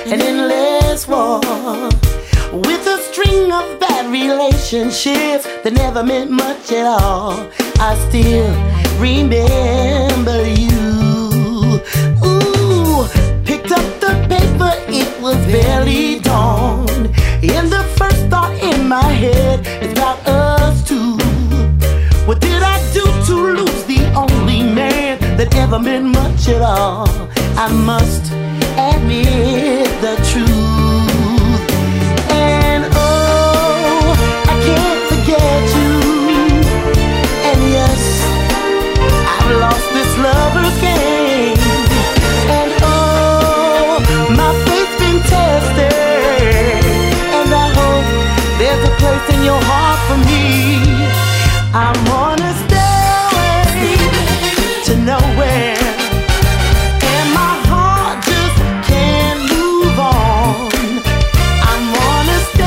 an endless war with a string of bad relationships that never meant much at all. I still remember you. Ooh, picked up the paper, it was barely dawn, and the first thought in my head is about us two. What did I do to lose the only man that ever meant much at all? I must